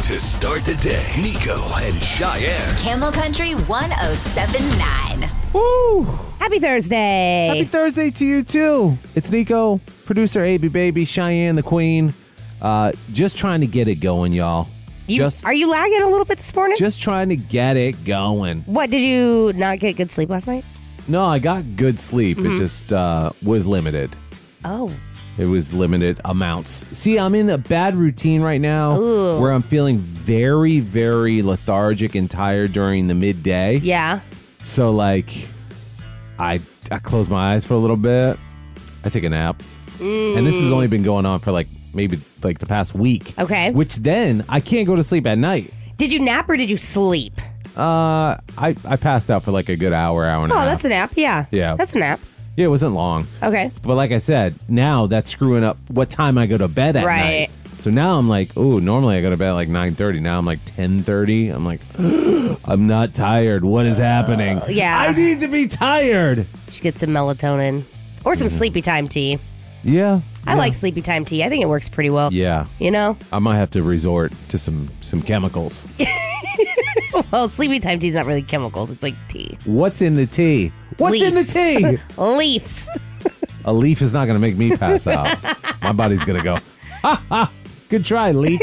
to start the day. Nico and Cheyenne. Camel Country 107.9. Woo! Happy Thursday. Happy Thursday to you, too. It's Nico, producer AB Baby, Cheyenne the Queen. Just trying to get it going, y'all. Are you lagging a little bit this morning? Just trying to get it going. What, did you not get good sleep last night? No, I got good sleep. It just was limited. Oh. It was limited amounts. See, I'm in a bad routine right now where I'm feeling very, very lethargic and tired during the midday. Yeah. So, like, I close my eyes for a little bit. I take a nap. And this has only been going on for, maybe the past week. Okay. Which then, I can't go to sleep at night. Did you nap or did you sleep? I passed out for a good hour and a half. Oh, that's a nap. Yeah. Yeah. That's a nap. Yeah, it wasn't long. Okay. But like I said, now that's screwing up what time I go to bed at night. So now I'm like, normally I go to bed at 9:30. Now I'm 10:30. I'm like, I'm not tired. What is happening? Yeah. I need to be tired. You should get some melatonin or some sleepy time tea. Yeah. I like sleepy time tea. I think it works pretty well. Yeah. You know? I might have to resort to some chemicals. Well, sleepy time tea is not really chemicals. It's like tea. What's in the tea? What's in the tea? Leaves. A leaf is not going to make me pass out. My body's going to go, ha, ha. Good try, leaf.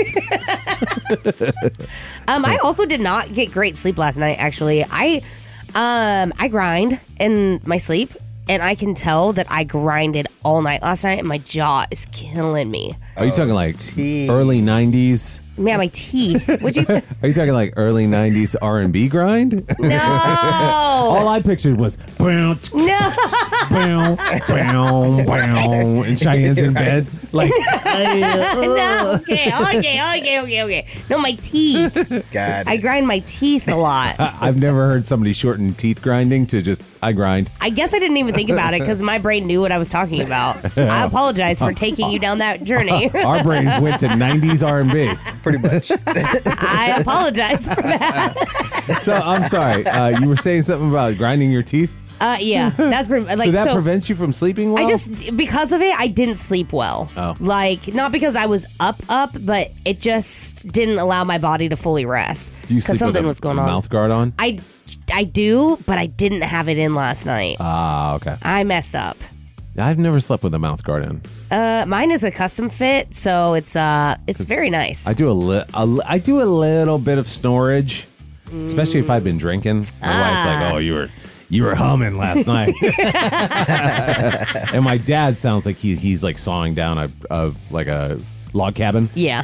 I also did not get great sleep last night, actually. I grind in my sleep, and I can tell that I grinded all night last night, and my jaw is killing me. Are you talking early 90s? Man, my teeth. Would you? Are you talking early 90s R&B grind? No. All I pictured was bow, No. bow, bow, bow, and Cheyenne's in bed. No. Okay. No, my teeth. God. I grind my teeth a lot. I've never heard somebody shorten teeth grinding to just, I grind. I guess I didn't even think about it because my brain knew what I was talking about. I apologize for taking you down that journey. Our brains went to 90s R&B. Pretty much. I apologize for that. So, I'm sorry. You were saying something about grinding your teeth? Yeah. That's So that prevents you from sleeping well? Because of it, I didn't sleep well. Oh. Not because I was up, but it just didn't allow my body to fully rest. Do you sleep something with was going a on. mouth guard on? I do, but I didn't have it in last night. Ah, okay. I messed up. I've never slept with a mouth guard in. Mine is a custom fit, so it's very nice. I do I do a little bit of snorage, especially if I've been drinking. My wife's like, "Oh, you were humming last night," and my dad sounds like he's sawing down a log cabin. Yeah.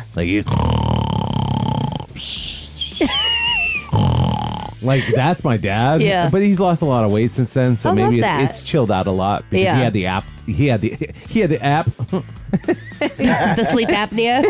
That's my dad. Yeah. But he's lost a lot of weight since then, so I maybe love that. it's chilled out a lot because Yeah. he had the app. He had the app. The sleep apnea.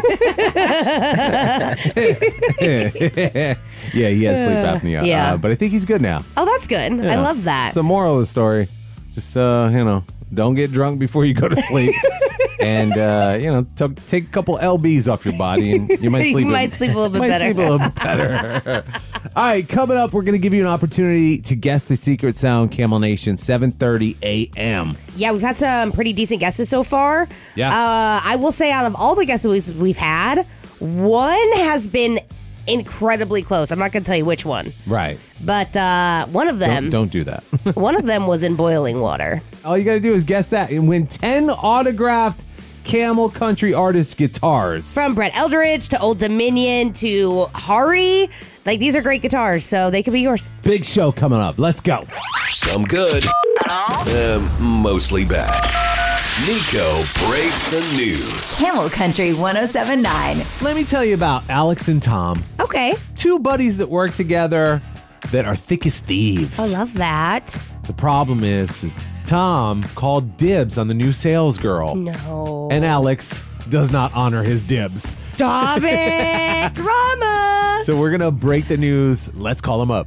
Yeah, he had sleep apnea. Yeah. But I think he's good now. Oh, that's good. I Yeah. love that. So, moral of the story, just don't get drunk before you go to sleep, and take a couple lbs off your body, and you might sleep. You might sleep a little bit better. Sleep a little bit better. All right, coming up, we're going to give you an opportunity to guess the secret sound. Camel Nation, 7:30 a.m. Yeah, we've had some pretty decent guesses so far. Yeah. I will say out of all the guesses we've had, one has been incredibly close. I'm not going to tell you which one. Right. But one of them... Don't do that. one of them was in boiling water. All you got to do is guess that and win 10 autographed Camel Country artist guitars. From Brett Eldridge to Old Dominion to Hardy. These are great guitars, so they could be yours. Big show coming up. Let's go. Some good. Mostly bad. Nico breaks the news. Camel Country 107.9. Let me tell you about Alex and Tom. Okay. Two buddies that work together that are thick as thieves. I love that. The problem is Tom called dibs on the new sales girl. No. And Alex does not honor his dibs. Stop it! Drama! So we're going to break the news. Let's call him up.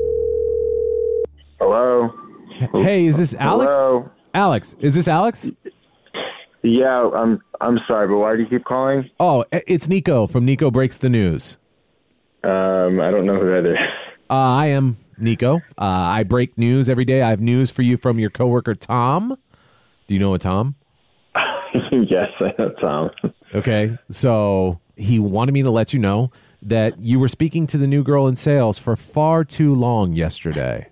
Hello. Hey, is this Alex? Hello. Alex, is this Alex? Yeah, I'm sorry, but why do you keep calling? Oh, it's Nico from Nico Breaks the News. I don't know who that is. I am Nico. I break news every day. I have news for you from your coworker, Tom. Do you know a Tom? Yes, I know Tom. Okay, so he wanted me to let you know that you were speaking to the new girl in sales for far too long yesterday.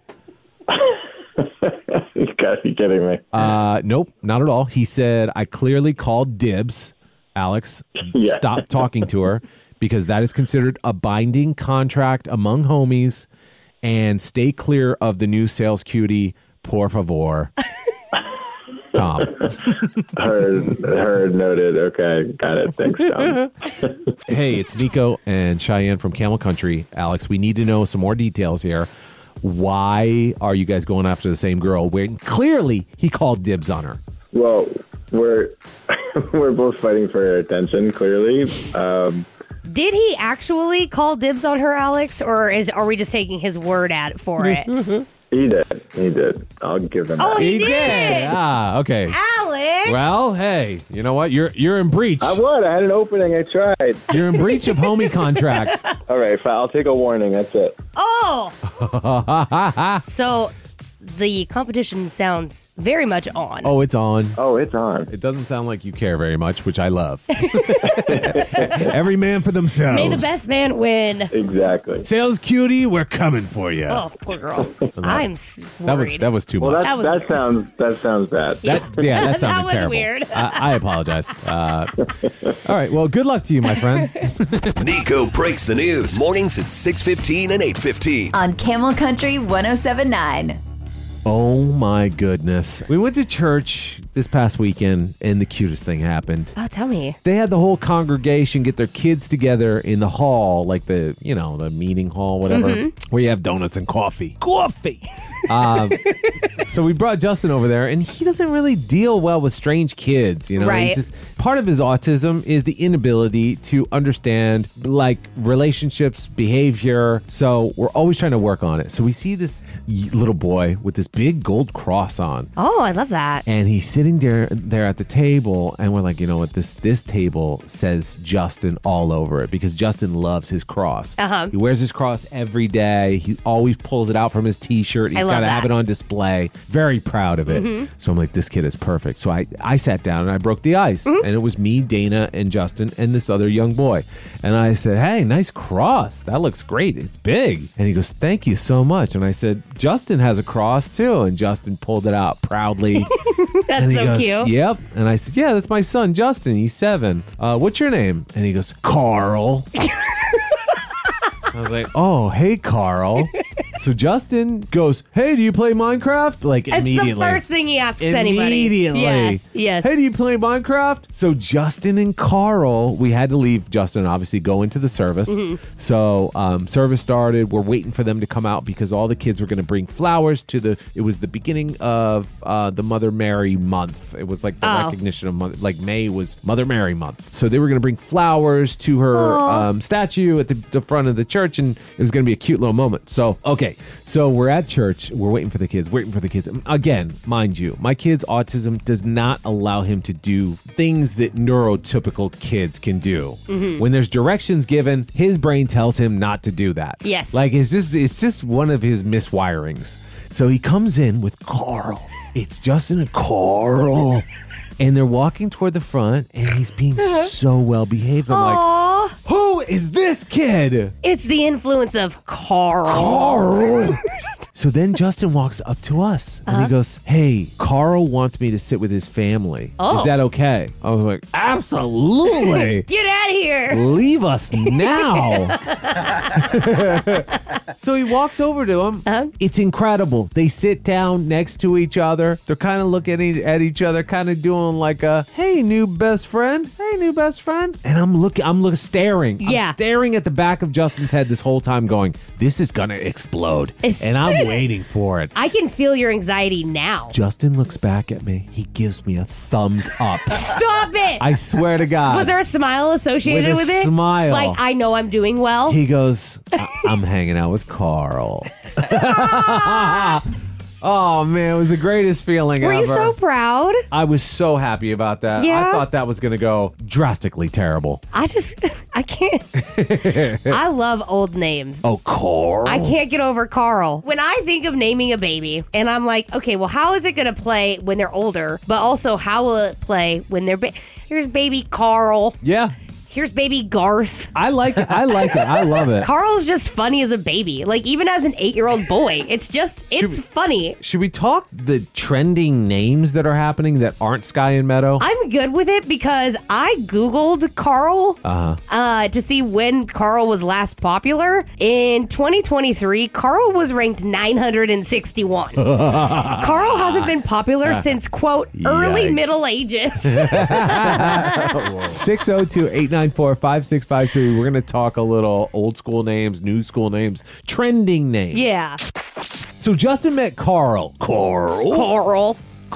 You gotta be kidding me. Nope, not at all. He said, I clearly called dibs. Alex, Yeah. stop talking to her because that is considered a binding contract among homies, and stay clear of the new sales cutie, por favor. Tom. Heard, noted. Okay, got it. Thanks, Tom. Hey, it's Nico and Cheyenne from Camel Country. Alex, we need to know some more details here. Why are you guys going after the same girl when clearly he called dibs on her? Well, we're both fighting for her attention, clearly. Did he actually call dibs on her, Alex, or are we just taking his word for it? He did. I'll give him Oh, that. he did. Ah, okay. Alex! Well, hey, you know what? You're in breach. I had an opening. I tried. You're in breach of homie contract. All right, fine. I'll take a warning. That's it. Oh! So the competition sounds very much on. Oh, it's on. Oh, it's on. It doesn't sound like you care very much, which I love. Every man for themselves. May the best man win. Exactly. Sales cutie, we're coming for you. Oh, poor girl. I'm worried. That was too Well, much. that sounds bad. That sounded was terrible. weird. I apologize. All right. Well, good luck to you, my friend. Nico breaks the news. Mornings at 6:15 and 8:15. On Camel Country 107.9. Oh my goodness. We went to church this past weekend and the cutest thing happened. Oh, tell me. They had the whole congregation get their kids together in the hall, like the meeting hall, whatever, where you have donuts and coffee. So we brought Justin over there, and he doesn't really deal well with strange kids. Right. He's just, part of his autism is the inability to understand like relationships, behavior. So we're always trying to work on it. So we see this little boy with this big gold cross on. Oh, I love that. And he's sitting there at the table, and we're like, you know what? This table says Justin all over it because Justin loves his cross. Uh-huh. He wears his cross every day. He always pulls it out from his T-shirt. He's got to have it on display. Very proud of it. So I'm like, this kid is perfect. So I sat down and I broke the ice, and it was me, Dana, and Justin, and this other young boy. And I said, hey, nice cross. That looks great. It's big. And he goes, thank you so much. And I said, Justin has a cross too. And Justin pulled it out proudly. That's And he so goes, cute. yep. And I said, yeah, that's my son, Justin. He's 7. What's your name? And he goes, Carl. I was like, oh, hey, Carl. So Justin goes, hey, do you play Minecraft? Like It's immediately. the first thing he asks anybody. Immediately. Yes. Hey, do you play Minecraft? So Justin and Carl, we had to leave Justin, obviously, go into the service. So service started. We're waiting for them to come out because all the kids were going to bring flowers to it was the beginning of the Mother Mary month. It was like the recognition of like May was Mother Mary month. So they were going to bring flowers to her statue at the front of the church, and it was going to be a cute little moment. So, okay. So we're at church. We're waiting for the kids. Again, mind you, my kid's autism does not allow him to do things that neurotypical kids can do. When there's directions given, his brain tells him not to do that. Yes. Like it's just one of his miswirings. So he comes in with Carl. It's Justin and Carl. And they're walking toward the front, and he's being so well behaved. I'm like, who is this kid? It's the influence of Carl. Carl. So then Justin walks up to us and he goes, hey, Carl wants me to sit with his family. Oh. Is that okay? I was like, absolutely. Get out of here. Leave us now. So he walks over to him. It's incredible. They sit down next to each other. They're kind of looking at each other, kind of doing like a, hey, new best friend. Hey, new best friend. And I'm staring. Yeah. I'm staring at the back of Justin's head this whole time going, this is going to explode. And I'm waiting for it. I can feel your anxiety now. Justin looks back at me. He gives me a thumbs up. Stop it. I swear to God. Was there a smile associated with it? Smile. Like, I know I'm doing well. He goes, I'm hanging out with Carl. Oh, man, it was the greatest feeling Were ever. you so proud? I was so happy about that. Yeah? I thought that was going to go drastically terrible. I can't. I love old names. Oh, Carl. I can't get over Carl. When I think of naming a baby, and I'm like, okay, well, how is it going to play when they're older? But also, how will it play when they're here's baby Carl. Yeah. Here's baby Garth. I like it. I love it. Carl's just funny as a baby. Like, even as an 8-year-old boy, it's funny. Should we talk the trending names that are happening that aren't Sky and Meadow? I'm good with it because I Googled Carl to see when Carl was last popular. In 2023, Carl was ranked 961. Carl hasn't been popular since, quote, early Yikes. Middle Ages. 602-894-5653. We're going to talk a little old school names, new school names, trending names. Yeah. So Justin met Carl. Carl.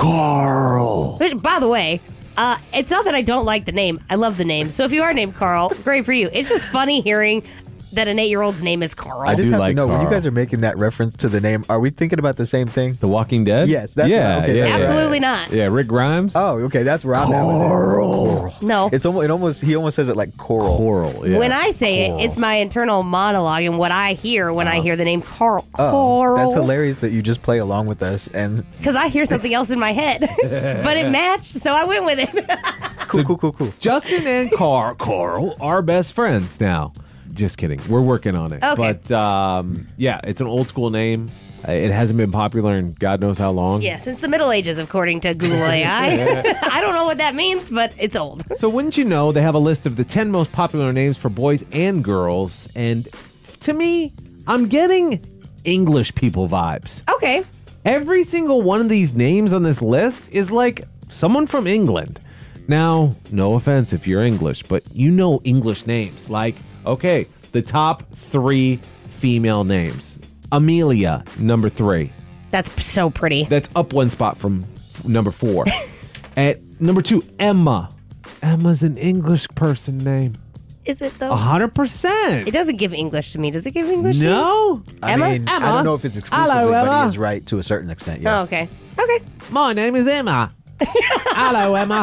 Which, by the way, it's not that I don't like the name. I love the name. So if you are named Carl, great for you. It's just funny hearing that an 8-year-old's name is Carl. I just have like to know, when you Carl. guys are making that reference to the name, are we thinking about the same thing? The Walking Dead? Yes, that's yeah, okay, yeah, that's yeah. Absolutely not. Yeah, Rick Grimes. Oh, okay, that's where I'm at with it. Coral. No. He almost says it like coral. Coral. Yeah. When I say Coral. it, it's my internal monologue and what I hear when I hear the name Carl. Oh, Carl. that's hilarious that you just play along with us and Because I hear something else in my head. But it matched, so I went with it. cool. Justin and Carl are best friends now. Just kidding. We're working on it. Okay. But yeah, it's an old school name. It hasn't been popular in God knows how long. Yeah, since the Middle Ages, according to Google AI. I don't know what that means, but it's old. So wouldn't you know, they have a list of the 10 most popular names for boys and girls. And to me, I'm getting English people vibes. Okay. Every single one of these names on this list is like someone from England. Now, no offense if you're English, but you know English names. Like, okay, the top 3 female names. Amelia, number 3. That's so pretty. That's up 1 spot from number 4. At number 2, Emma. Emma's an English person name. Is it, though? 100%. It doesn't give English to me. Does it give English to you? No. I mean, I don't know if it's exclusively, Hello, but Emma. he is right to a certain extent. Yeah. Oh, okay. Okay. My name is Emma. Hello, Emma.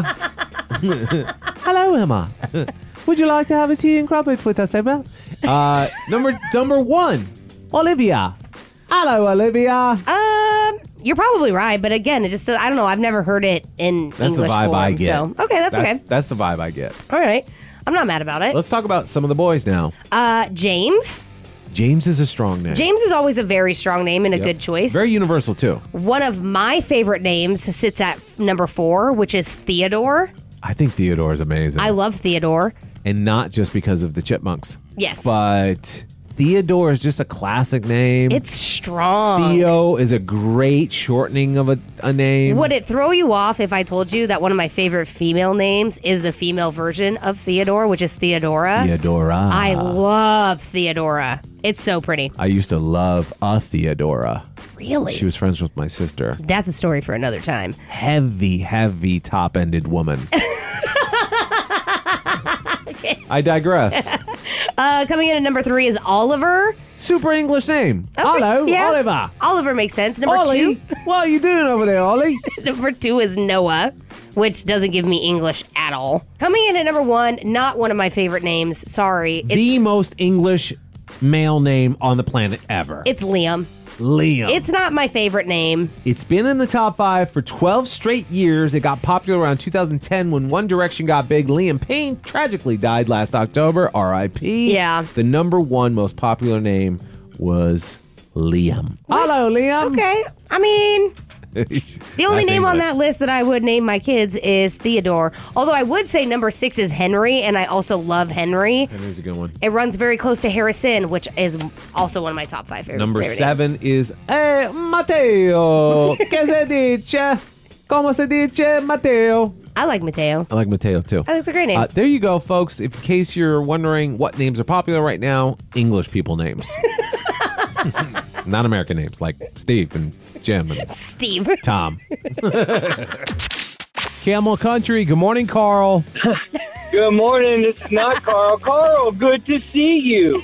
Hello, Emma. Would you like to have a tea and crumpet with us, Emma? Number 1, Olivia. Hello, Olivia. You're probably right, but again, it just, I don't know. I've never heard it in That's English the vibe form, I get. So, okay, that's okay. That's the vibe I get. All right. I'm not mad about it. Let's talk about some of the boys now. James. James is a strong name. James is always a very strong name and a Yep. good choice. Very universal, too. One of my favorite names sits at number 4, which is Theodore. I think Theodore is amazing. I love Theodore. And not just because of the Chipmunks. Yes. But Theodore is just a classic name. It's strong. Theo is a great shortening of a name. Would it throw you off if I told you that one of my favorite female names is the female version of Theodore, which is Theodora? Theodora. I love Theodora. It's so pretty. I used to love a Theodora. Really? She was friends with my sister. That's a story for another time. Heavy top-ended woman. I digress. Coming in at number 3 is Oliver. Super English name. Hello, Yeah. Oliver. Oliver makes sense. Number Ollie, 2. what are you doing over there, Ollie? Number 2 is Noah, which doesn't give me English at all. Coming in at number 1, not one of my favorite names. Sorry. The most English male name on the planet ever. It's Liam. Liam. It's not my favorite name. It's been in the top 5 for 12 straight years. It got popular around 2010 when One Direction got big. Liam Payne tragically died last October. R.I.P. Yeah. The number 1 most popular name was Liam. Hello, Liam. Okay. I mean, the only That's name on English. that list that I would name my kids is Theodore. Although I would say number 6 is Henry, and I also love Henry. Henry's a good one. It runs very close to Harrison, which is also one of my top 5 favorite Number favorite 7 names. is Matteo. ¿Qué se dice? ¿Cómo se dice Matteo? I like Mateo. I like Matteo too. I think it's a great name. There you go, folks. In case you're wondering what names are popular right now, English people names. Not American names like Steve and Jim and Steve. Tom. Camel Country. Good morning, Carl. Good morning. This is not Carl. Carl, good to see you.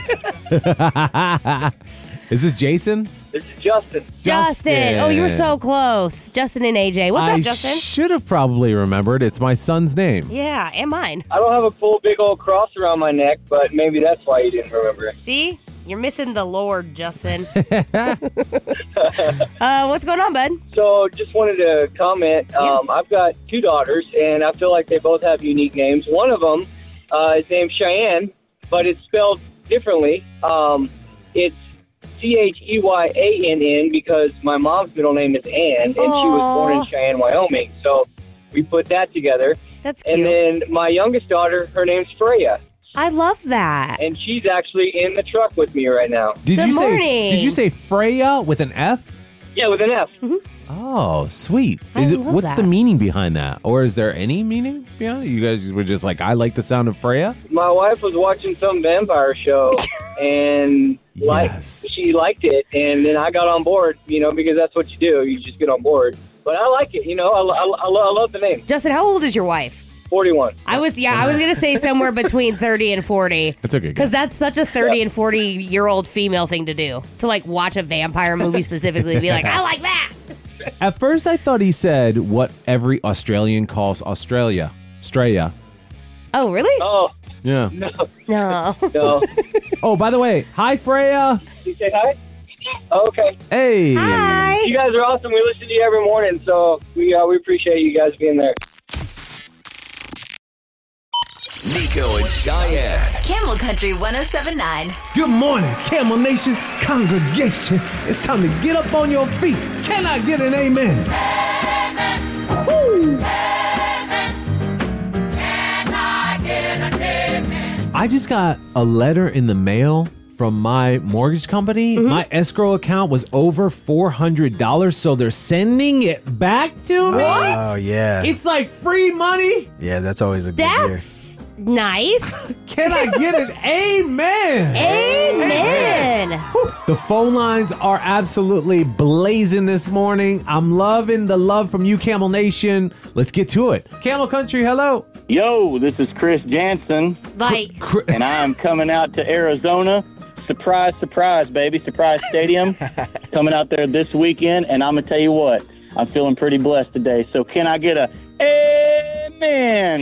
Is this Jason? This is Justin. Justin. Oh, you were so close. Justin and AJ. What's I up, Justin? should have probably remembered. It's my son's name. Yeah, and mine. I don't have a full big old cross around my neck, but maybe that's why you didn't remember. See? You're missing the Lord, Justin. What's going on, bud? So just wanted to comment. I've got 2 daughters, and I feel like they both have unique names. One of them His name's Cheyenne, but it's spelled differently. It's Cheyann because my mom's middle name is Ann, and she was born in Cheyenne, Wyoming. So we put that together. That's cute. And then my youngest daughter, her name's Freya, I love that. and she's actually in the truck with me right now. Did Good you morning. Did you say Freya with an F? Yeah, with an F. Oh, sweet. I love What's that. the meaning behind that? Or is there any meaning behind it? You guys were just like, I like the sound of Freya? My wife was watching some vampire show, and Yes. she liked it, and then I got on board, because that's what you do. You just get on board. But I like it, I love the name. Justin, how old is your wife? 41. I was going to say somewhere between 30 and 40. That's okay. Because that's such a 30 and 40-year-old female thing to do. To, watch a vampire movie specifically and be like, I like that. At first, I thought he said what every Australian calls Australia. Straya. Oh, really? Oh, Yeah. no. No. Oh, by the way, hi, Freya. You say hi? Oh, okay. Hey. Hi. You guys are awesome. We listen to you every morning, so we appreciate you guys being there. Nico and Cheyenne. Camel Country 1079. Good morning, Camel Nation congregation. It's time to get up on your feet. Can I get an amen? Woo! I just got a letter in the mail from my mortgage company. My escrow account was over $400, so they're sending it back to me. Oh, yeah. It's like free money. Yeah, that's always a good year. That's nice. Can I get an amen? Amen. The phone lines are absolutely blazing this morning. I'm loving the love from you, Camel Nation. Let's get to it. Camel Country, hello. Yo, this is Chris Jansen, and I'm coming out to Arizona. Surprise, surprise, baby. Surprise Stadium. Coming out there this weekend, and I'm going to tell you what, I'm feeling pretty blessed today. So can I get a amen?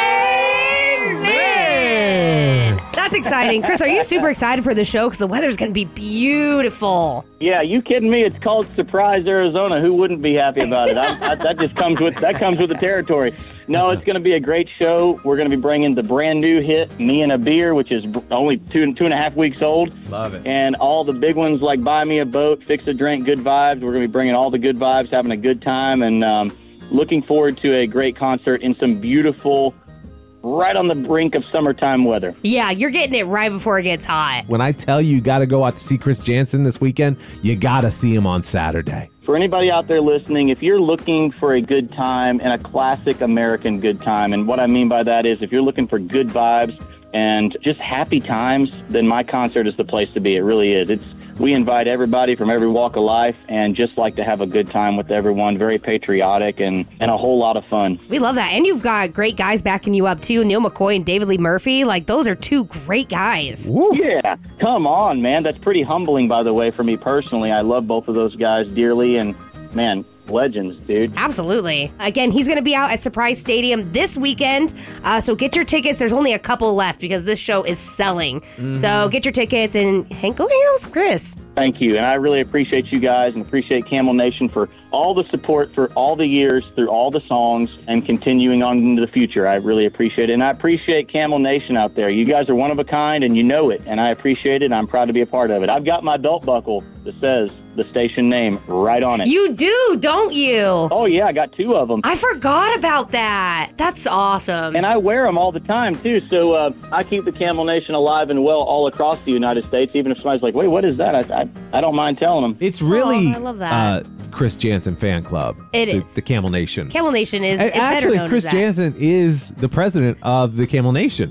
Amen. That's exciting. Chris, are you super excited for the show? Because the weather's going to be beautiful. Yeah, you kidding me? It's called Surprise Arizona. Who wouldn't be happy about it? That just comes with the territory. No, it's going to be a great show. We're going to be bringing the brand new hit, Me and a Beer, which is only two and a half weeks old. Love it. And all the big ones like Buy Me a Boat, Fix a Drink, Good Vibes. We're going to be bringing all the good vibes, having a good time, and looking forward to a great concert in some beautiful, right on the brink of summertime weather. Yeah, you're getting it right before it gets hot. When I tell you got to go out to see Chris Jansen this weekend, you got to see him on Saturday. For anybody out there listening, if you're looking for a good time and a classic American good time, and what I mean by that is if you're looking for good vibes and just happy times, then my concert is the place to be. It really is. We invite everybody from every walk of life and just like to have a good time with everyone. Very patriotic and a whole lot of fun. We love that. And you've got great guys backing you up, too. Neil McCoy and David Lee Murphy. Those are two great guys. Woo. Yeah, come on, man. That's pretty humbling, by the way, for me personally. I love both of those guys dearly, and, man, legends, dude. Absolutely. Again, he's going to be out at Surprise Stadium this weekend. So get your tickets. There's only a couple left because this show is selling. So get your tickets and go hang out with Chris. Thank you. And I really appreciate you guys and appreciate Camel Nation for all the support for all the years through all the songs and continuing on into the future. I really appreciate it. And I appreciate Camel Nation out there. You guys are one of a kind and you know it. And I appreciate it. And I'm proud to be a part of it. I've got my belt buckle that says the station name right on it. You do, don't you? Oh, yeah. I got two of them. I forgot about that. That's awesome. And I wear them all the time, too. So I keep the Camel Nation alive and well all across the United States. Even if somebody's like, wait, what is that? I don't mind telling them. It's really I love that. Chris Jansen fan club. It is. The Camel Nation. Camel Nation is And better actually, known Chris as that. Jansen is the president of the Camel Nation.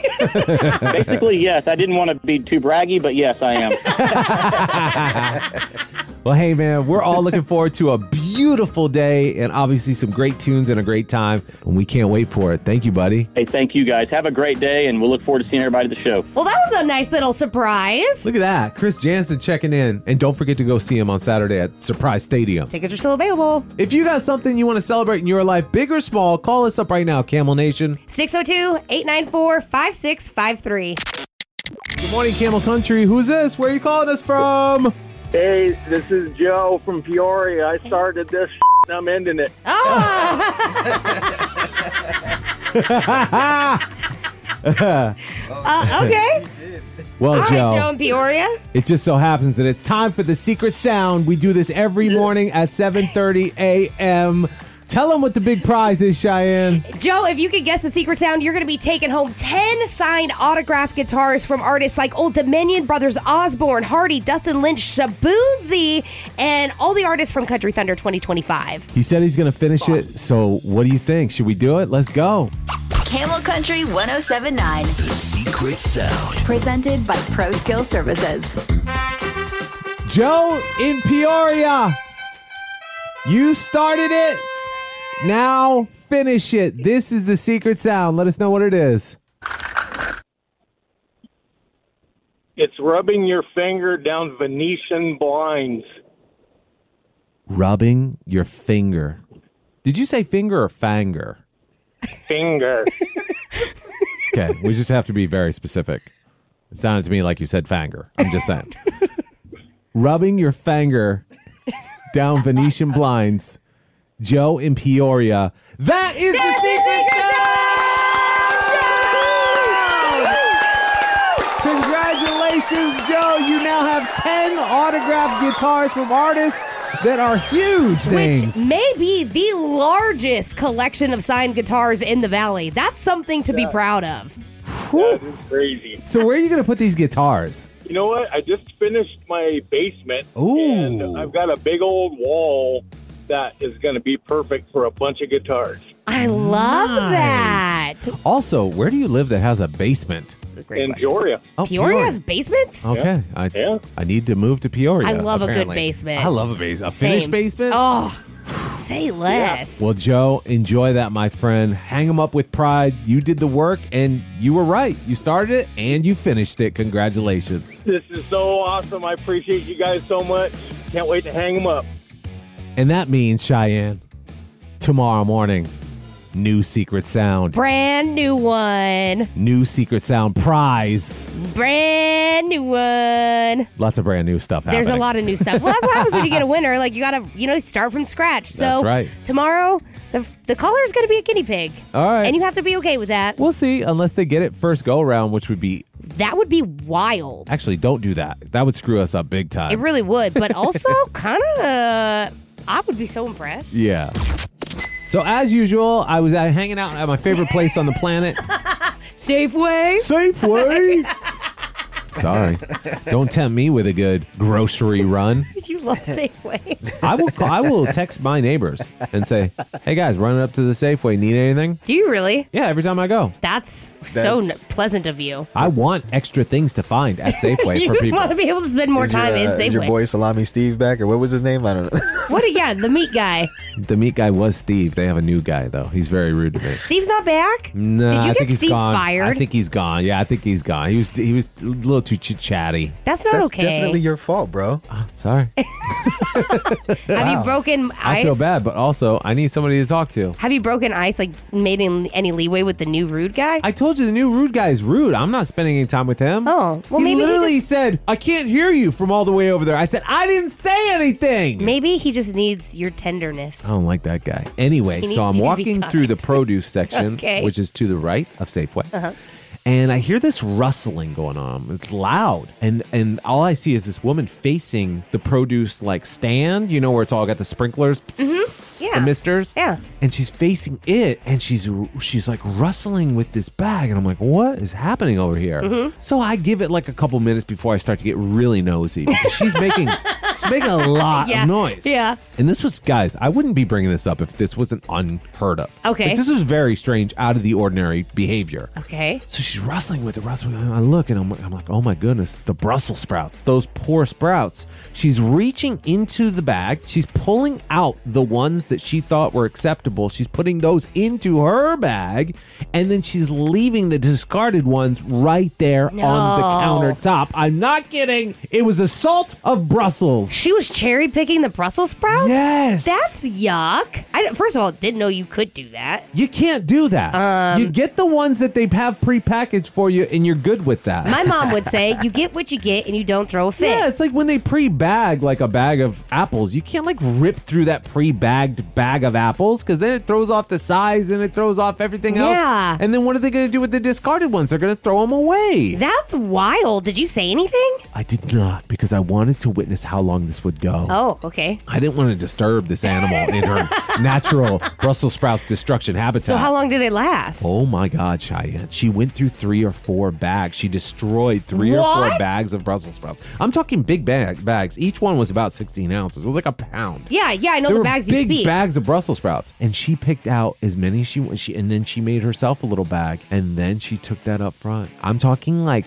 Basically, yes. I didn't want to be too braggy, but yes, I am. Well, hey, man, we're all looking forward to a beautiful day and obviously some great tunes and a great time. And we can't wait for it. Thank you, buddy. Hey, thank you, guys. Have a great day, and we'll look forward to seeing everybody at the show. Well, that was a nice little surprise. Look at that. Chris Jansen checking in. And don't forget to go see him on Saturday at Surprise Stadium. Tickets are still available. If you got something you want to celebrate in your life, big or small, call us up right now, Camel Nation. 602-894-5653. Good morning, Camel Country. Who's this? Where are you calling us from? Hey, this is Joe from Peoria. I started this and I'm ending it. Okay. Well, All right, Joe, Joe in Peoria. it just so happens that it's time for the secret sound. We do this every morning at 7:30 a.m. Tell them what the big prize is, Cheyenne. Joe, if you could guess the secret sound, you're going to be taking home 10 signed autographed guitars from artists like Old Dominion, Brothers Osborne, Hardy, Dustin Lynch, Shabuzi, and all the artists from Country Thunder 2025. He said he's going to finish it, so what do you think? Should we do it? Let's go. Camel Country 1079. The secret sound. Presented by Pro Skill Services. Joe in Peoria, you started it. Now finish it. This is the secret sound. Let us know what it is. It's rubbing your finger down Venetian blinds. Rubbing your finger. Did you say finger or fanger? Finger. Okay, we just have to be very specific. It sounded to me like you said fanger. I'm just saying. Rubbing your finger down Venetian blinds. Joe in Peoria. That is the secret sound! Congratulations, Joe. You now have 10 autographed guitars from artists that are huge names. Which may be the largest collection of signed guitars in the Valley. That's something to be proud of. That is crazy. So where are you going to put these guitars? You know what? I just finished my basement. Ooh. And I've got a big old wall that is going to be perfect for a bunch of guitars. I love that. Also, where do you live that has a basement? In Peoria. Oh, Peoria has basements? Okay. Yeah. I need to move to Peoria. I love a good apparently. basement. I love a basement. A Same. finished basement? Oh, say less. Well, Joe, enjoy that, my friend. Hang them up with pride. You did the work, and you were right. You started it, and you finished it. Congratulations. This is so awesome. I appreciate you guys so much. Can't wait to hang them up. And that means, Cheyenne, tomorrow morning, new secret sound. Brand new one. New secret sound prize. Brand new one. Lots of brand new stuff happening. There's a lot of new stuff. Well, that's what happens when you get a winner. Like, you got to, start from scratch. So That's right. Tomorrow, the caller is going to be a guinea pig. All right. And you have to be okay with that. We'll see, unless they get it first go around, which would be... That would be wild. Actually, don't do that. That would screw us up big time. It really would. But also, kind of, I would be so impressed. Yeah. So as usual, I was hanging out at my favorite place on the planet. Safeway. Safeway. Sorry. Don't tempt me with a good grocery run. You love Safeway. I will text my neighbors and say, hey guys, running up to the Safeway, need anything? Do you really? Yeah, every time I go. That's so pleasant of you. I want extra things to find at Safeway You for just people. want to be able to spend more time in Safeway. Is your boy Salami Steve back, or what was his name? I don't know. Yeah, the meat guy. The meat guy was Steve. They have a new guy, though. He's very rude to me. Steve's not back? No, Did you I get think he's Steve gone. fired? I think he's gone. Yeah, I think he's gone. He was a little too chatty. That's not That's okay. definitely your fault, bro. Sorry. Have you broken ice? I feel bad, but also I need somebody to talk to. Have you broken ice, like made any leeway with the new rude guy? I told you the new rude guy is rude. I'm not spending any time with him. Oh, well, he maybe he literally just- said, I can't hear you from all the way over there. I said, I didn't say anything. Maybe he just needs your tenderness. I don't like that guy. Anyway, He so needs I'm you to be walking through the kind. produce section, Okay. which is to the right of Safeway. Uh-huh. And I hear this rustling going on. It's loud. And all I see is this woman facing the produce like stand, where it's all got the sprinklers, Yeah. the misters. Yeah. And she's facing it and she's like rustling with this bag. And I'm like, what is happening over here? Mm-hmm. So I give it like a couple minutes before I start to get really nosy because she's making a lot Yeah. of noise. Yeah. And this was, guys, I wouldn't be bringing this up if this wasn't unheard of. Okay. Like, this is very strange, out of the ordinary behavior. Okay. So she's rustling with the rustling. I look and I'm like, oh my goodness, the Brussels sprouts, those poor sprouts. She's reaching into the bag. She's pulling out the ones that she thought were acceptable. She's putting those into her bag. And then she's leaving the discarded ones right there on the countertop. I'm not kidding. It was assault of Brussels. apples. She was cherry picking the Brussels sprouts? Yes. That's yuck. First of all, didn't know you could do that. You can't do that. You get the ones that they have prepackaged for you, and you're good with that. My mom would say, you get what you get and you don't throw a fit. Yeah, it's like when they pre-bag like a bag of apples. You can't like rip through that pre-bagged bag of apples because then it throws off the size and it throws off everything else. Yeah. And then what are they going to do with the discarded ones? They're going to throw them away. That's wild. Did you say anything? I did not because I wanted to witness how long this would go. Oh, okay. I didn't want to disturb this animal in her natural Brussels sprouts destruction habitat. So how long did it last? Oh my God, Cheyenne. She went through 3 or 4 bags. She destroyed 3 or 4 bags of Brussels sprouts. I'm talking big bags. Each one was about 16 ounces. It was like a pound. Yeah, I know There the were bags you big speak. bags of Brussels sprouts. And she picked out as many as she wanted. And then she made herself a little bag. And then she took that up front. I'm talking like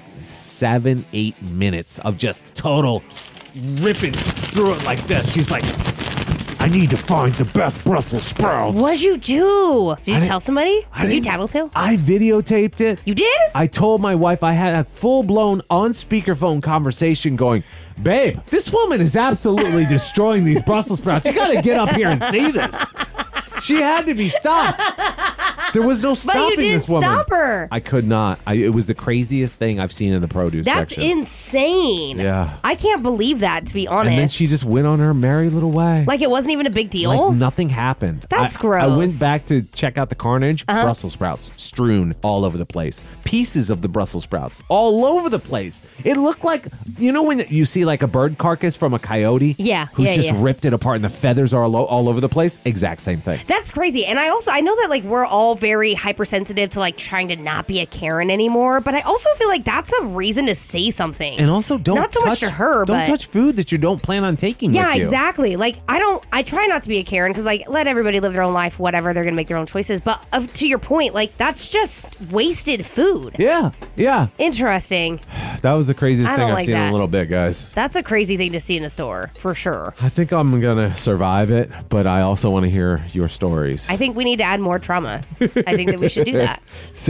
7-8 minutes of just total ripping through it like this. She's like, I need to find the best Brussels sprouts. What'd you do? Did you tell somebody? Did you didn't- tattletale? I videotaped it. You did? I told my wife I had a full-blown on speakerphone conversation going, babe, this woman is absolutely destroying these Brussels sprouts. You got to get up here and see this. She had to be stopped. There was no stopping didn't this woman. stop her. I could not. It was the craziest thing I've seen in the produce That's section. insane. Yeah. I can't believe that, to be honest. And then she just went on her merry little way. Like it wasn't even a big deal? Like nothing happened. That's I gross. went back to check out the carnage. Brussels sprouts strewn all over the place. Pieces of the Brussels sprouts all over the place. It looked like, you know when you see like a bird carcass from a coyote? Yeah, Who's yeah, just yeah. ripped it apart and the feathers are all over the place? Exact same thing. That's crazy. And I know that like we're all very hypersensitive to like trying to not be a Karen anymore, but I also feel like that's a reason to say something. And also don't not so touch much to her, don't but touch food that you don't plan on taking yeah, with you. exactly. Like I try not to be a Karen because like let everybody live their own life, whatever, they're gonna make their own choices. But to your point, like that's just wasted food. Yeah. Interesting. That was the craziest I thing don't I've like seen in that. a little bit, guys. That's a crazy thing to see in a store, for sure. I think I'm going to survive it, but I also want to hear your stories. I think we need to add more trauma. I think that we should do that.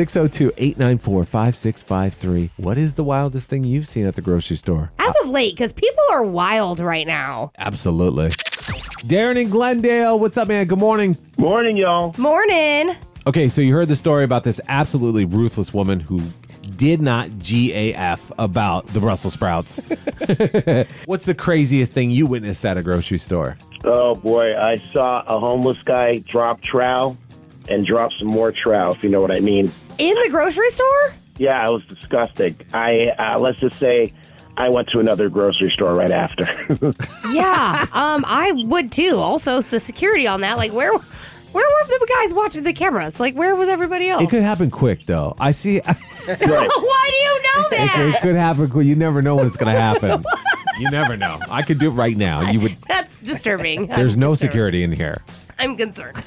602-894-5653. What is the wildest thing you've seen at the grocery store? As of late, because people are wild right now. Absolutely. Darren in Glendale, what's up, man? Good morning. Morning, y'all. Morning. Okay, so you heard the story about this absolutely ruthless woman who did not GAF about the Brussels sprouts. What's the craziest thing you witnessed at a grocery store? Oh, boy. I saw a homeless guy drop trow and drop some more trow, if you know what I mean. In the grocery store? Yeah, it was disgusting. Let's just say I went to another grocery store right after. Yeah, I would too. Also, the security on that, like where were the guys watching the cameras? Like, where was everybody else? It could happen quick, though. I see. Right. Why do you know that? It could happen quick. You never know when it's going to happen. You never know. I could do it right now. You would. That's disturbing. There's I'm no concerned. security in here. I'm concerned.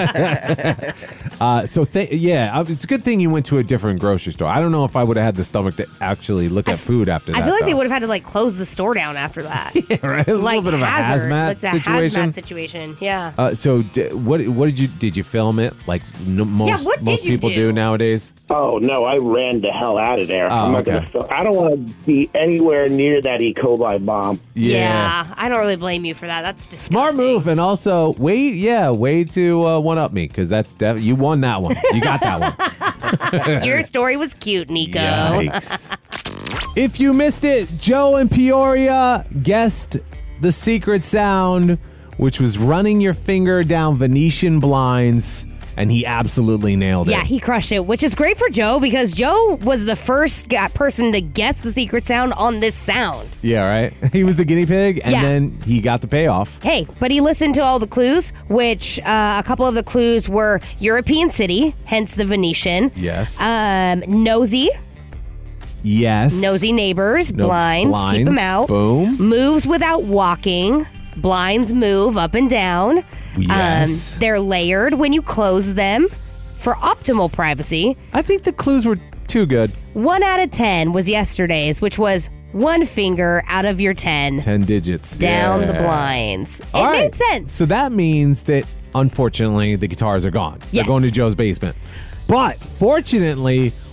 It's a good thing you went to a different grocery store. I don't know if I would have had the stomach to actually look at food after that. I feel like they though. would have had to like close the store down after that. Yeah, right? It's a like little bit of a hazmat It's a situation. hazmat situation. Yeah. What did you film it like most what did most you people do nowadays? Oh, no, I ran the hell out of there. I'm not okay. gonna. I don't want to be anywhere near that E. coli bomb. Yeah. I don't really blame you for that. That's disgusting. Smart move, and also way to one up me because that's definitely you won that one. You got that one. Your story was cute, Nico. Yikes. If you missed it, Joe in Peoria guessed the secret sound, which was running your finger down Venetian blinds, and he absolutely nailed it. Yeah, he crushed it, which is great for Joe because Joe was the first person to guess the secret sound on this sound. Yeah, right? He was the guinea pig, and Yeah. then he got the payoff. Hey, but he listened to all the clues, which a couple of the clues were European city, hence the Venetian. Yes. Nosy, Yes. nosy neighbors, No, blinds, keep them out. Boom. Moves without walking, blinds move up and down. Yes. They're layered when you close them for optimal privacy. I think the clues were too good. 1 out of 10 was yesterday's, which was one finger out of your 10 10 digits. down the Yeah. blinds. It All right. made sense. So that means that, unfortunately, the guitars are gone. They're Yes. going to Joe's basement. But fortunately,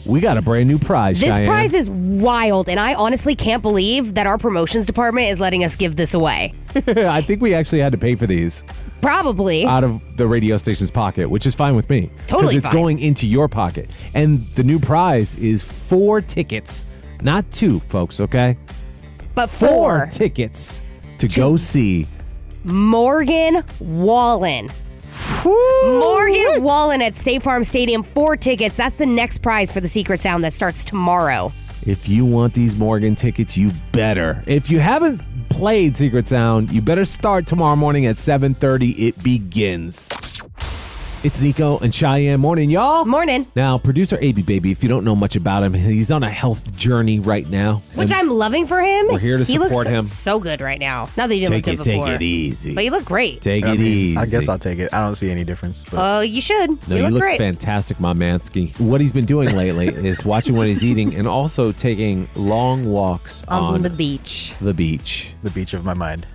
We got a brand new prize, This Cheyenne. prize is wild, and I honestly can't believe that our promotions department is letting us give this away. I think we actually had to pay for these Probably. out of the radio station's pocket, which is fine with me. Totally Because it's fine. going into your pocket. And the new prize is 4 tickets. Not 2, folks, okay? But 4 4. tickets to go see Morgan Wallen. Morgan Wallen at State Farm Stadium. 4 tickets. That's the next prize for the Secret Sound that starts tomorrow. If you want these Morgan tickets, you better. If you haven't played Secret Sound, you better start tomorrow morning at 7:30. It begins. It's Nico and Cheyenne. Morning, y'all. Morning. Now, producer AB Baby, if you don't know much about him, he's on a health journey right now. Which And I'm loving for him. We're here to he support looks him. so good right now. Not that he didn't Take look it, good before. take it easy. But you look great. Take I it mean, easy. I guess I'll take it. I don't see any difference. But Oh, you should. No, you you look look great. fantastic, my mansky. What he's been doing lately is watching what he's eating and also taking long walks On the beach. The beach. the beach of my mind.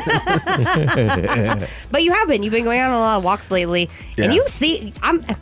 But you have been. You've been going on a lot of walks lately, and Yeah. you see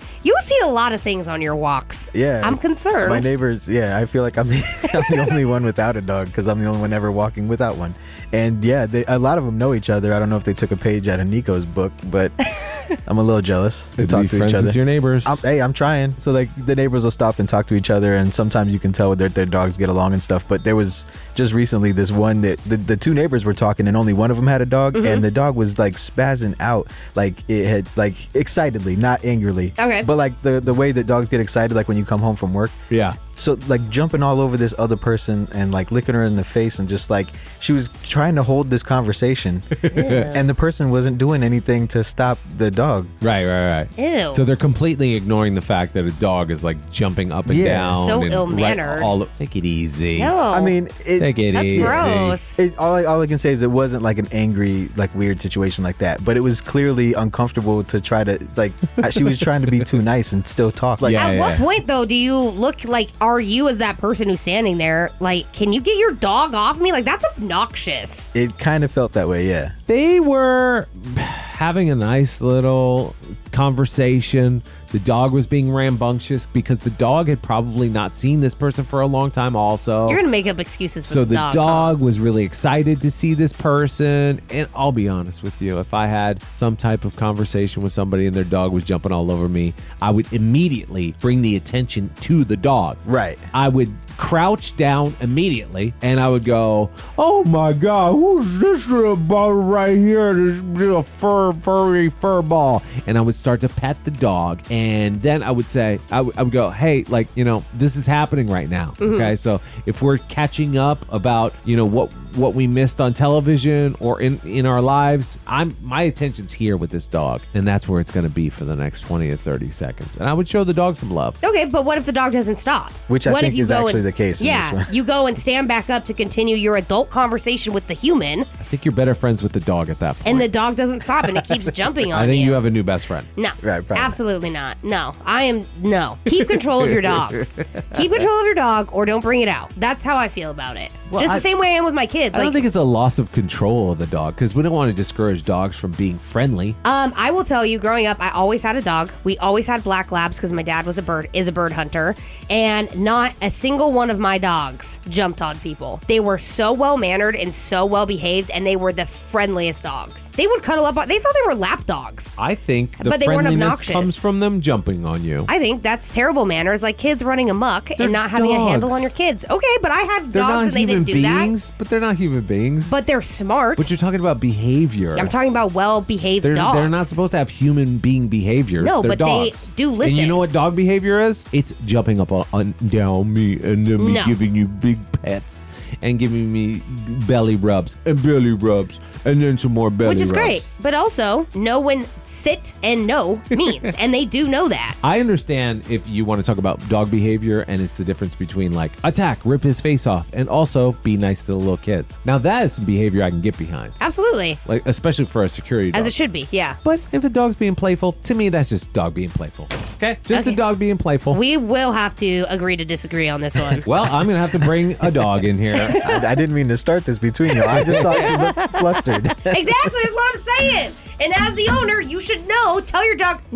a lot of things on your walks. Yeah. I'm concerned. My neighbors, yeah, I feel like I'm the only one without a dog because I'm the only one ever walking without one. And yeah, a lot of them know each other. I don't know if they took a page out of Nico's book, but I'm a little jealous. They Good talk be to friends each other. with your neighbors. I'm trying. So like the neighbors will stop and talk to each other, and sometimes you can tell their dogs get along and stuff. But there was just recently this one that the 2 neighbors were talking, and only one of them had a dog, and the dog was like spazzing out, like it had like excitedly, not angrily. Okay. But like the way that dogs get excited, like when you come home from work. Yeah. So like jumping all over this other person and like licking her in the face, and just like she was trying to hold this conversation, and the person wasn't doing anything to stop the dog. Right. Ew. So they're completely ignoring the fact that a dog is like jumping up and Yeah. down. So and ill-mannered. Take it easy. No. I mean, Take it That's easy. gross. all I can say is it wasn't like an angry, like weird situation like that, but it was clearly uncomfortable to try to like. She was trying to be too nice and still talk. Like, Yeah. At what point, though, do you look like, are you as that person who's standing there, like, can you get your dog off me? Like, that's obnoxious. it kind of felt that way. Yeah. They were having a nice little conversation. The dog was being rambunctious because the dog had probably not seen this person for a long time also. You're going to make up excuses for So the the dog. dog huh? was really excited to see this person. And I'll be honest with you, if I had some type of conversation with somebody and their dog was jumping all over me, I would immediately bring the attention to the dog. Right. I would crouch down immediately and I would go, "Oh my God, who's this little ball right here? This little furry fur ball." And I would start to pet the dog. And then I would say, I would go, "Hey, like, this is happening right now." Okay. So if we're catching up about, what we missed on television or in our lives, my attention's here with this dog. And that's where it's going to be for the next 20 to 30 seconds. And I would show the dog some love. Okay, but what if the dog doesn't stop? Which I What think if you is go actually and- the case in Yeah, this one. you go and stand back up to continue your adult conversation with the human, I think you're better friends with the dog at that point. and the dog doesn't stop, and it keeps jumping on I think you have a new best friend. No, Right, probably. absolutely not. No, no. Keep control of your dogs. Keep control of your dog, or don't bring it out. That's how I feel about it. Well, Just the same way I am with my kids. I don't think it's a loss of control of the dog because we don't want to discourage dogs from being friendly. I will tell you, growing up, I always had a dog. We always had black labs because my dad is a bird hunter, and not a single one of my dogs jumped on people. They were so well mannered and so well behaved, and they were the friendliest dogs. They would cuddle up. They thought they were lap dogs. I think the But they weren't friendliness obnoxious. comes from them jumping on you. I think that's terrible manners, like kids running amok They're and not having a handle dogs. on your kids. Okay, but I had They're dogs not and they human didn't do beings, but they're not human beings. that. But they're smart. But you're talking about behavior. I'm talking about well-behaved They're dogs. not supposed to have human being behaviors. No, they're but they dogs. do And listen. you know what dog behavior is? It's jumping up on down me and then me No. giving you big pets and giving me belly rubs and belly rubs and then some more belly Which is rubs. great. But also, know when sit and no means. And they do know that. I understand if you want to talk about dog behavior and it's the difference between like attack, rip his face off, and also be nice to the little kids. Now that is some behavior I can get behind, Absolutely. like especially for a security dog. As it should be, yeah. But if a dog's being playful, to me that's just dog being playful. Okay, just Okay. a dog being playful. We will have to agree to disagree on this one. Well, I'm gonna have to bring a dog in here. I didn't mean to start this between you. I just thought she looked flustered. Exactly, that's what I'm saying. And as the owner, you should know, tell your dog, no,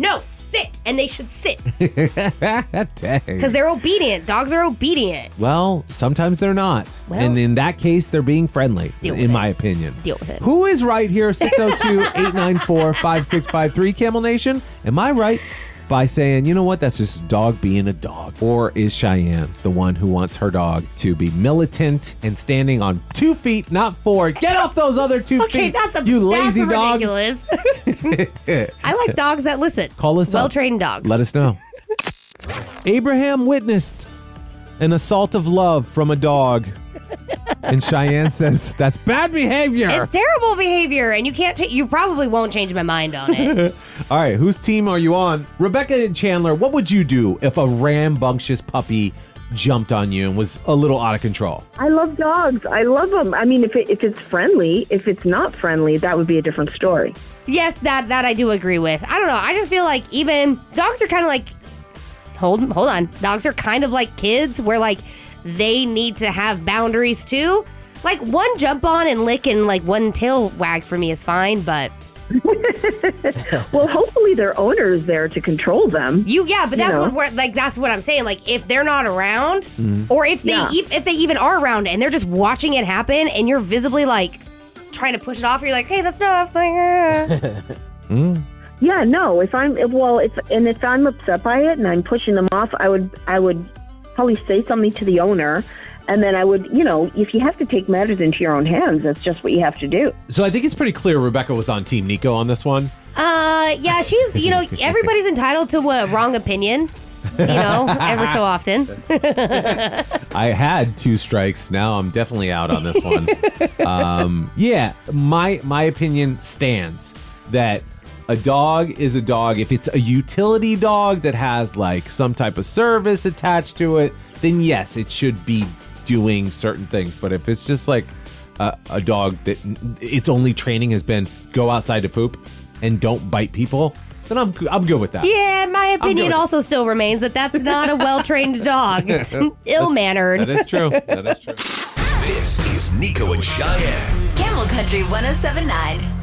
sit, and they should sit Dang. because they're obedient. Dogs are obedient. Well, sometimes they're not. Well- and in that case, they're being friendly, Deal with in it. my opinion. Deal with it. Who is right here? 602-894-5653, Camel Nation. Am I right by saying, you know what, that's just a dog being a dog? Or is Cheyenne the one who wants her dog to be militant and standing on 2 feet, not 4? Get off those other 2 Okay, feet, that's you lazy dog. ridiculous. I like dogs that listen. Call us up. Well-trained dogs. Let us know. Abraham witnessed an assault of love from a dog. And Cheyenne says that's bad behavior. It's terrible behavior, and you can't. You probably won't change my mind on it. All right, whose team are you on? Rebecca and Chandler, what would you do if a rambunctious puppy jumped on you and was a little out of control? I love dogs. I love them. I mean, if it's friendly, if it's not friendly, that would be a different story. Yes, that I do agree with. I don't know. I just feel like even dogs are kind of like. Hold on. Dogs are kind of like kids, where like they need to have boundaries too. Like one jump on and lick and like one tail wag for me is fine, but well, hopefully their owner is there to control them. But that's what I'm saying. Like if they're not around, or if they even are around and they're just watching it happen, and you're visibly like trying to push it off, you're like, hey, that's not Yeah, no. If I'm upset by it and I'm pushing them off, I would probably say something to the owner. And then I would, if you have to take matters into your own hands, that's just what you have to do. So I think it's pretty clear Rebecca was on Team Nico on this one. Yeah, she's, everybody's entitled to a wrong opinion, ever so often. I had 2 strikes. Now I'm definitely out on this one. My opinion stands that a dog is a dog. If it's a utility dog that has like some type of service attached to it, then yes, it should be doing certain things. But if it's just like a dog that its only training has been go outside to poop and don't bite people, then I'm good with that. Yeah, my opinion also still remains that that's not a well-trained dog. It's ill-mannered. That is true. This is Nico and Cheyenne. Camel Country 107.9.